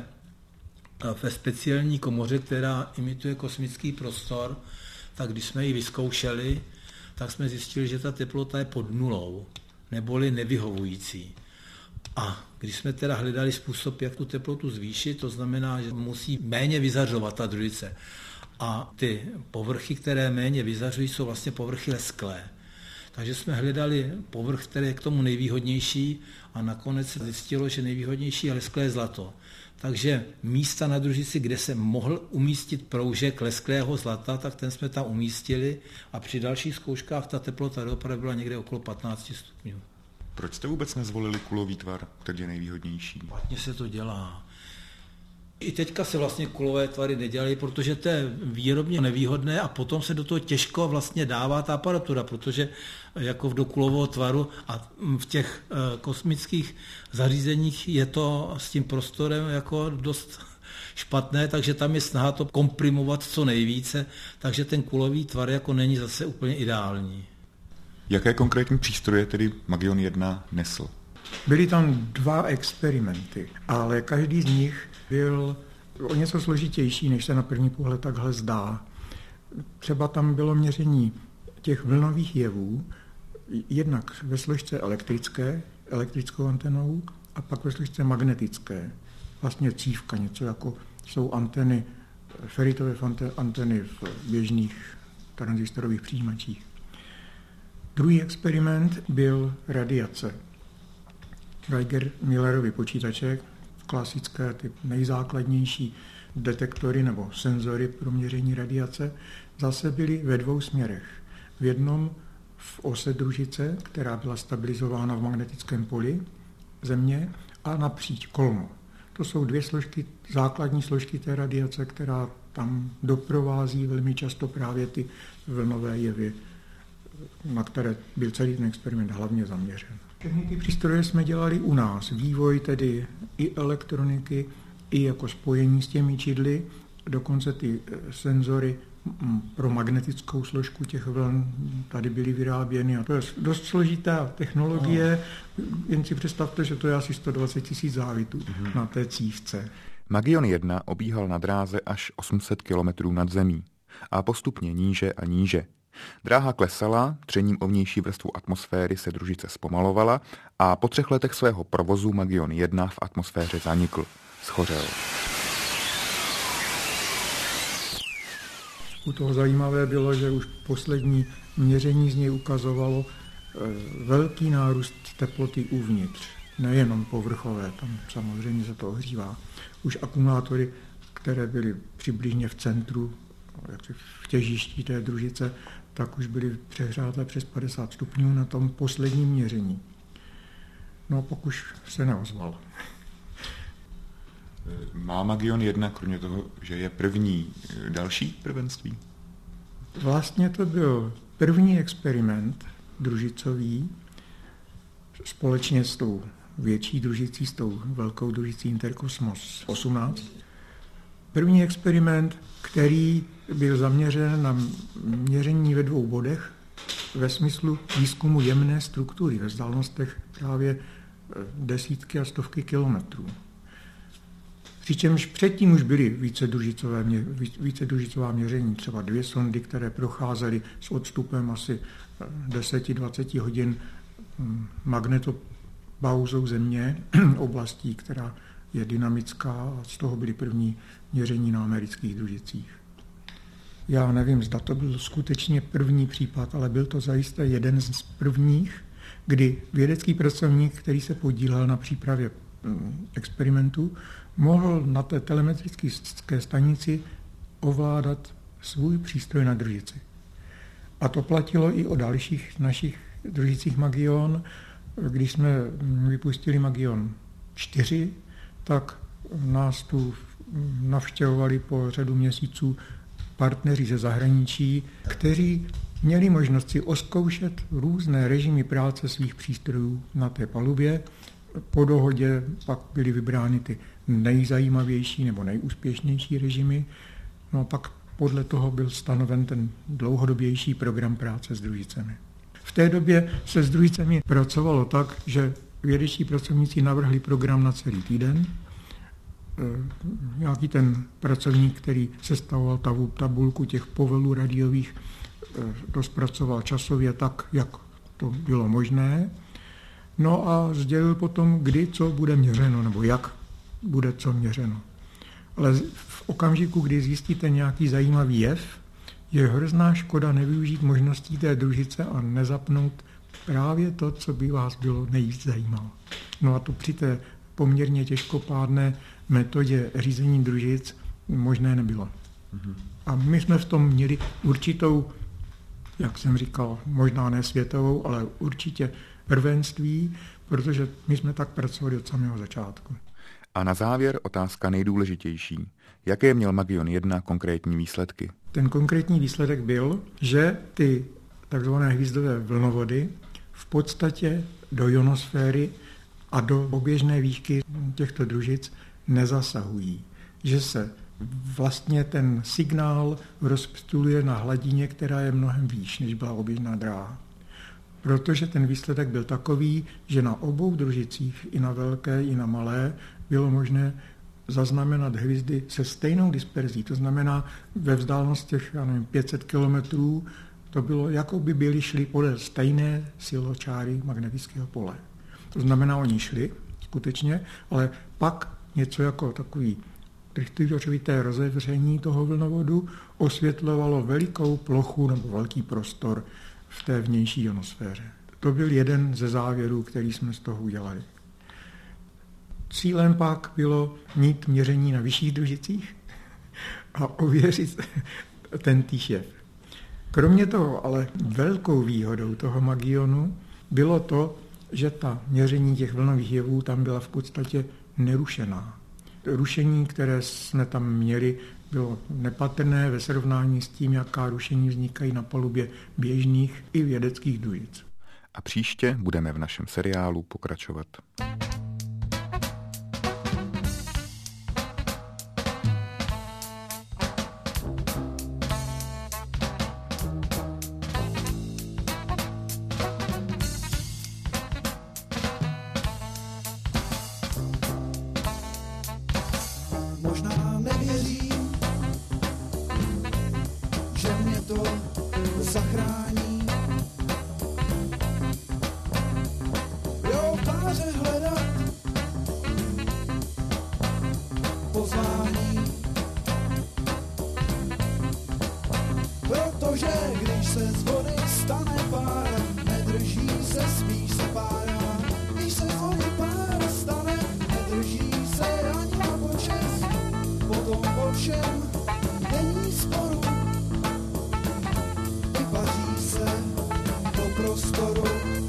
J: ve speciální komoře, která imituje kosmický prostor, tak když jsme ji vyzkoušeli, tak jsme zjistili, že ta teplota je pod nulou, neboli nevyhovující. A když jsme teda hledali způsob, jak tu teplotu zvýšit, to znamená, že musí méně vyzařovat ta družice. A ty povrchy, které méně vyzařují, jsou vlastně povrchy lesklé. Takže jsme hledali povrch, který je k tomu nejvýhodnější a nakonec se zjistilo, že nejvýhodnější je lesklé zlato. Takže místa na družici, kde se mohl umístit proužek lesklého zlata, tak ten jsme tam umístili a při dalších zkouškách ta teplota opravdu byla někde okolo patnáct stupňů.
B: Proč jste vůbec nezvolili kulový tvar, který je nejvýhodnější?
J: Špatně se to dělá. I teďka se vlastně kulové tvary nedělají, protože to je výrobně nevýhodné a potom se do toho těžko vlastně dává ta aparatura, protože jako do kulového tvaru a v těch kosmických zařízeních je to s tím prostorem jako dost špatné, takže tam je snaha to komprimovat co nejvíce, takže ten kulový tvar jako není zase úplně ideální.
B: Jaké konkrétní přístroje tedy Magion jedna nesl?
I: Byly tam dva experimenty, ale každý z nich byl o něco složitější, než se na první pohled takhle zdá. Třeba tam bylo měření těch vlnových jevů, jednak ve složce elektrické, elektrickou antenou, a pak ve složce magnetické. Vlastně cívka, něco jako jsou anteny, feritové anteny v běžných tranzistorových přijímačích. Druhý experiment byl radiace. Geiger-Millerovy počítače, klasické, ty nejzákladnější detektory nebo senzory pro měření radiace, zase byly ve dvou směrech. V jednom v ose družice, která byla stabilizována v magnetickém poli Země, a napříč kolmo. To jsou dvě složky, základní složky té radiace, která tam doprovází velmi často právě ty vlnové jevy na které byl celý ten experiment hlavně zaměřen. Všechny ty přístroje jsme dělali u nás. Vývoj tedy i elektroniky, i jako spojení s těmi čidly, dokonce ty senzory pro magnetickou složku těch vln tady byly vyráběny. A to je dost složitá technologie, jen si představte, že to je asi sto dvacet tisíc závitů mm-hmm. na té cívce.
B: Magion jedna obíhal na dráze až osm set kilometrů nad zemí a postupně níže a níže. Dráha klesala, třením o vnější vrstvu atmosféry se družice zpomalovala a po třech letech svého provozu Magion jedna v atmosféře zanikl, schořel.
I: U toho zajímavé bylo, že už poslední měření z něj ukazovalo velký nárůst teploty uvnitř, nejenom povrchové, tam samozřejmě se to ohřívá. Už akumulátory, které byly přibližně v centru, v těžišti té družice, tak už byly přehřáté přes padesát stupňů na tom posledním měření. No a pak už se neozval.
B: Má Magion jedna, kromě toho, že je první, další prvenství?
I: Vlastně to byl první experiment družicový společně s tou větší družicí, s tou velkou družicí Interkosmos osmnáct. První experiment, který byl zaměřen na měření ve dvou bodech ve smyslu výzkumu jemné struktury ve vzdálenostech právě desítky a stovky kilometrů. Přičemž předtím už byly vícedružicové, vícedružicová měření, třeba dvě sondy, které procházely s odstupem asi deset až dvacet hodin magnetopauzou Země, oblastí, která je dynamická, a z toho byly první měření na amerických družicích. Já nevím, zda to byl skutečně první případ, ale byl to zajisté jeden z prvních, kdy vědecký pracovník, který se podílel na přípravě experimentu, mohl na té telemetrické stanici ovládat svůj přístroj na družici. A to platilo i o dalších našich družicích Magion. Když jsme vypustili Magion čtyři, tak nás tu navštěvovali po řadu měsíců partneři ze zahraničí, kteří měli možnost si oskoušet různé režimy práce svých přístrojů na té palubě. Po dohodě pak byly vybrány ty nejzajímavější nebo nejúspěšnější režimy. No a pak podle toho byl stanoven ten dlouhodobější program práce s družicemi. V té době se s družicemi pracovalo tak, že vědečtí pracovníci navrhli program na celý týden. Nějaký ten pracovník, který sestavoval tabulku těch povelů radiových, to zpracoval časově tak, jak to bylo možné. No a sdělil potom, kdy co bude měřeno, nebo jak bude co měřeno. Ale v okamžiku, kdy zjistíte nějaký zajímavý jev, je hrozná škoda nevyužít možností té družice a nezapnout právě to, co by vás bylo nejvíc zajímalo. No a to při té poměrně těžkopádné metodě řízení družic možné nebylo. Mm-hmm. A my jsme v tom měli určitou, jak jsem říkal, možná ne světovou, ale určitě prvenství, protože my jsme tak pracovali od samého začátku.
B: A na závěr otázka nejdůležitější. Jaké měl Magion jedna konkrétní výsledky?
I: Ten konkrétní výsledek byl, že ty takzvané hvízdové vlnovody v podstatě do ionosféry a do oběžné výšky těchto družic nezasahují. Že se vlastně ten signál rozptyluje na hladině, která je mnohem výš, než byla oběžná dráha. Protože ten výsledek byl takový, že na obou družicích, i na velké, i na malé, bylo možné zaznamenat hvězdy se stejnou disperzí. To znamená, ve vzdálenostech, já nevím, pět set kilometrů, to bylo, jako by byli šli podle stejné siločáry magnetického pole. To znamená, oni šli skutečně, ale pak něco jako takový trichtyřovité rozevření toho vlnovodu osvětlovalo velikou plochu nebo velký prostor v té vnější ionosféře. To byl jeden ze závěrů, který jsme z toho udělali. Cílem pak bylo mít měření na vyšších družicích a ověřit ten týž jev. Kromě toho, ale velkou výhodou toho Magionu bylo to, že ta měření těch vlnových jevů tam byla v podstatě nerušená. rušení, které jsme tam měli, bylo nepatrné ve srovnání s tím, jaká rušení vznikají na palubě běžných i vědeckých družic.
B: A příště budeme v našem seriálu pokračovat.
D: Možná nevěřím, že mě to zachrání. Jo, páře hledat pozvání. Protože když se z vody stane pára, nedrží se, spíš se pára. Když se z vody pára stane, nedrží se ani na počest. Potom po všem není sporu, vypaří se do prostoru.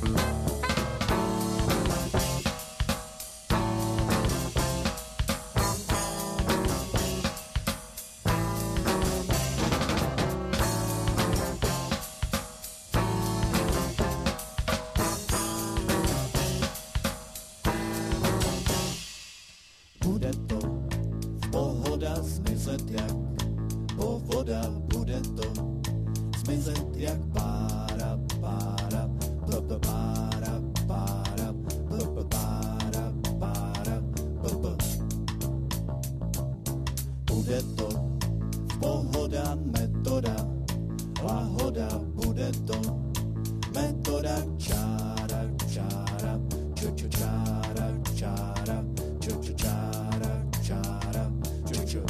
D: Bude to pohoda zmizet jak povoda, bude to zmizet jak pára, pára, p pára, pára, p pára, pára, p bude to pohoda metoda, lahoda, bude to metoda čára, čára, ču, ču, čára, čára, ču, ču, čára, čára, ču, ču.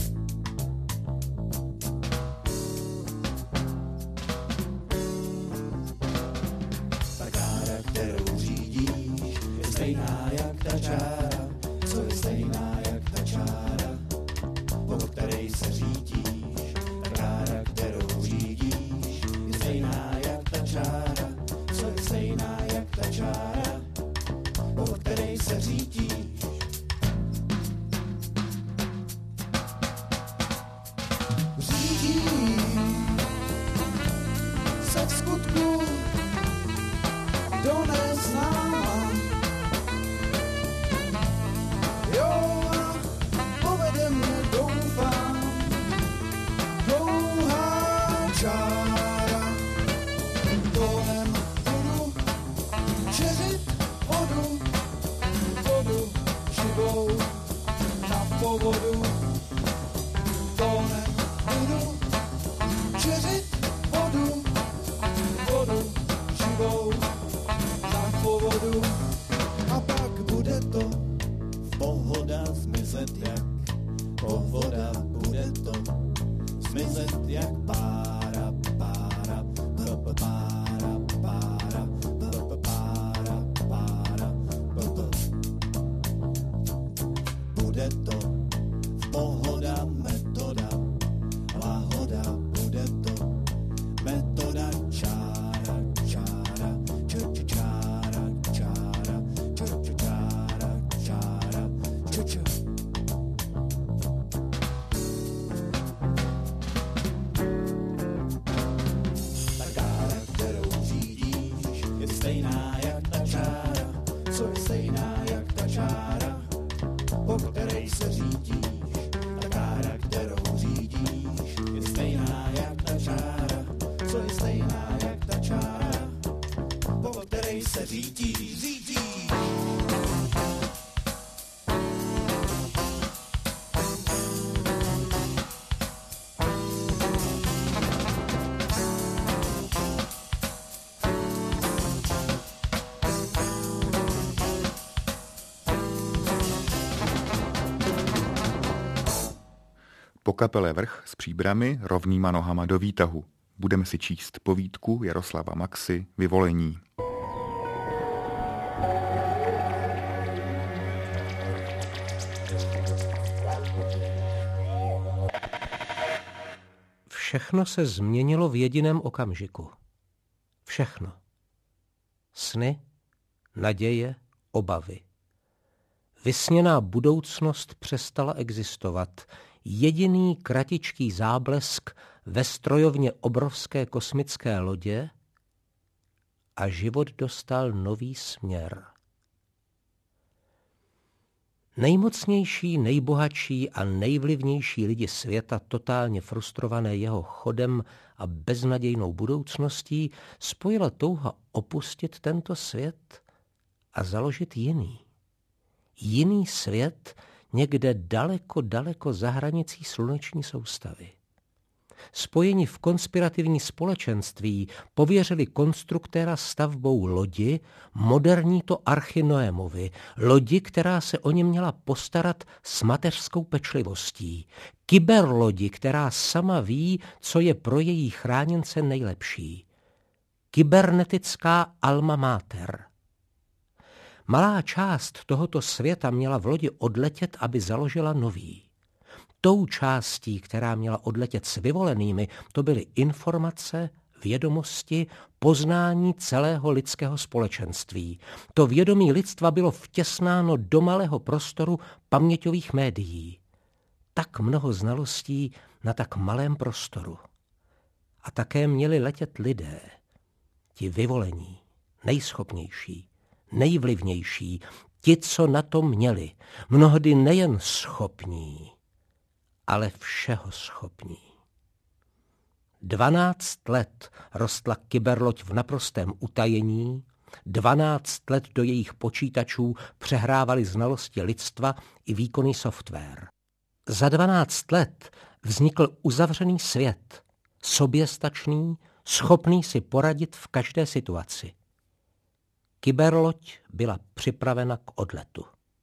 D: Ta kára, kterou řídíš, je stejná jak ta čára, co je stejná jak ta čára, po které se řídíš. Ta kára, kterou řídíš, je stejná jak ta čára, co je stejná jak ta čára, po které se řídíš. Se v skutku do neznáma. Jo, a povede mě, doufám, dlouhá čára. Tónem budu čeřit vodu, vodu živou na povodu. Tónem budu čeřit vodu, vodu živou na povodu. A pak bude to pohoda zmizet jak povoda, bude to zmizet jak pára, pára, p pára, pára, p pára, pára, p bude to pohoda metoda, lahoda, bude to metoda čára, čára, ču, ču, čára, čára, ču, ču, čára, čára, ču, ču. Ta kára, kterou řídíš, je stejná jak ta čára, co je stejná jak ta čára, po které se řídíš. Ta kára, kterou řídíš, je stejná jak ta čára, co je stejná jak ta čára, po které se řídíš, řídíš.
B: Po kapele Vrch s Příbrami rovnýma nohama do výtahu. Budeme si číst povídku Jaroslava Maxy Vyvolení.
E: Všechno se změnilo v jediném okamžiku. Všechno. Sny, naděje, obavy. V
K: Vysněná budoucnost přestala existovat. Jediný kratičký záblesk ve strojovně obrovské kosmické lodě a život dostal nový směr. Nejmocnější, nejbohatší a nejvlivnější lidi světa, totálně frustrované jeho chodem a beznadějnou budoucností, spojila touha opustit tento svět a založit jiný. Jiný svět někde daleko, daleko za hranicí sluneční soustavy. Spojeni v konspirativní společenství pověřili konstruktéra stavbou lodi, moderní to Archy Noémovi, lodi, která se o ně měla postarat s mateřskou pečlivostí, kyberlodi, která sama ví, co je pro její chráněnce nejlepší. Kybernetická alma mater. Malá část tohoto světa měla v lodi odletět, aby založila nový. Tou částí, která měla odletět s vyvolenými, to byly informace, vědomosti, poznání celého lidského společenství. To vědomí lidstva bylo vtěsnáno do malého prostoru paměťových médií. Tak mnoho znalostí na tak malém prostoru. A také měli letět lidé, ti vyvolení, nejschopnější, nejvlivnější, ti, co na to měli, mnohdy nejen schopní, ale všeho schopní. Dvanáct let rostla kyberloď v naprostém utajení, dvanáct let do jejich počítačů přehrávali znalosti lidstva i výkonný software. Za dvanáct let vznikl uzavřený svět, soběstačný, schopný si poradit v každé situaci. Kyberloď byla připravena k odletu.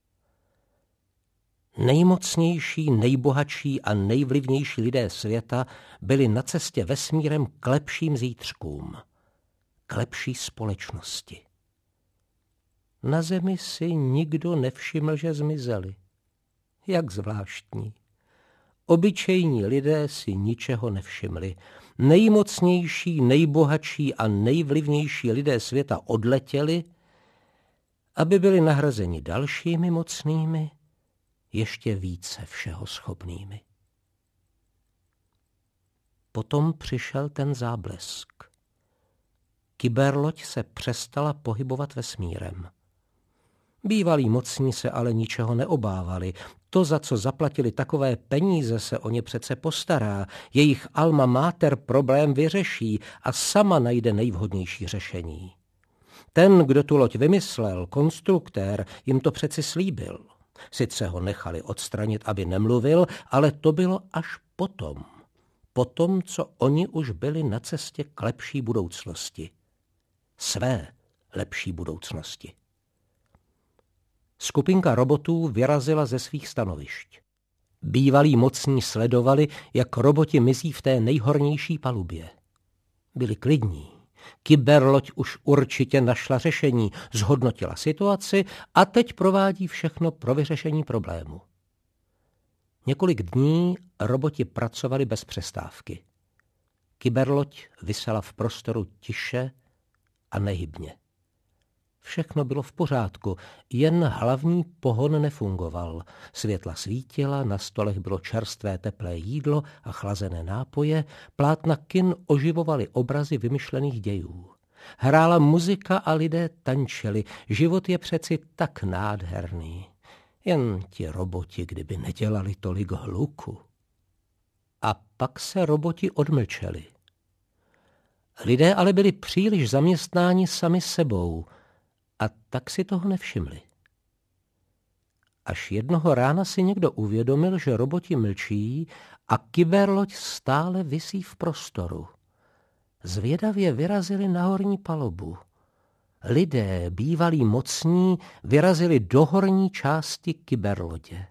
K: Nejmocnější, nejbohatší a nejvlivnější lidé světa byli na cestě vesmírem k lepším zítřkům, k lepší společnosti. Na Zemi si nikdo nevšiml, že zmizeli. Jak zvláštní. Obyčejní lidé si ničeho nevšimli. Nejmocnější, nejbohatší a nejvlivnější lidé světa odletěli, aby byli nahrazeni dalšími mocnými, ještě více všeho schopnými. Potom přišel ten záblesk. Kyberloď se přestala pohybovat vesmírem. Bývalí mocní se ale ničeho neobávali. To, za co zaplatili takové peníze, se o ně přece postará. Jejich alma mater problém vyřeší a sama najde nejvhodnější řešení. Ten, kdo tu loď vymyslel, konstruktér, jim to přeci slíbil. Sice ho nechali odstranit, aby nemluvil, ale to bylo až potom. Potom, co oni už byli na cestě k lepší budoucnosti. Své lepší budoucnosti. Skupinka robotů vyrazila ze svých stanovišť. Bývalí mocní sledovali, jak roboti mizí v té nejhornější palubě. Byli klidní. Kyberloď už určitě našla řešení, zhodnotila situaci a teď provádí všechno pro vyřešení problému. Několik dní roboti pracovali bez přestávky. Kyberloď visela v prostoru tiše a nehybně. Všechno bylo v pořádku, jen hlavní pohon nefungoval. Světla svítila, na stolech bylo čerstvé teplé jídlo a chlazené nápoje, plátna kin oživovaly obrazy vymyšlených dějů. Hrála muzika a lidé tančili, život je přeci tak nádherný. Jen ti roboti, kdyby nedělali tolik hluku. A pak se roboti odmlčeli. Lidé ale byli příliš zaměstnáni sami sebou, a tak si toho nevšimli. Až jednoho rána si někdo uvědomil, že roboti mlčí a kyberloď stále visí v prostoru. Zvědavě vyrazili na horní palubu. Lidé, bývalí mocní, vyrazili do horní části kyberlodě.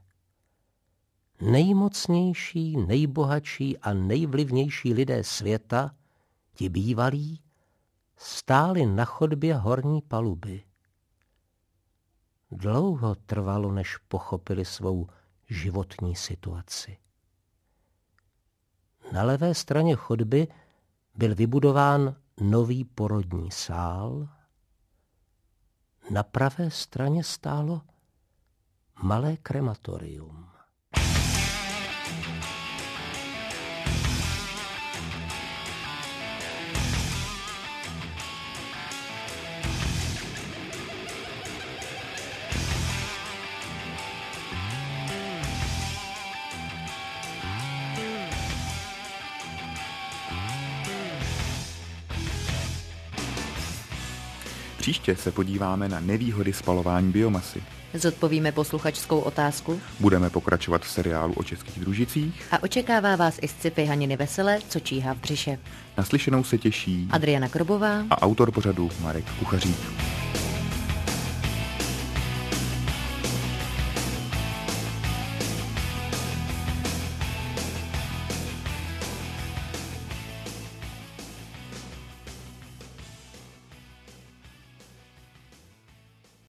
K: Nejmocnější, nejbohatší a nejvlivnější lidé světa, ti bývalí, stáli na chodbě horní paluby. Dlouho trvalo, než pochopili svou životní situaci. Na levé straně chodby byl vybudován nový porodní sál, na pravé straně stálo malé krematorium.
B: Příště se podíváme na nevýhody spalování biomasy.
C: Zodpovíme posluchačskou otázku.
B: Budeme pokračovat v seriálu o českých družicích.
C: A očekává vás i sci-fi Haniny Veselé, co číhá v břiše.
B: Naslyšenou se těší
C: Adriana Krobová
B: a autor pořadu Marek Kuchařík.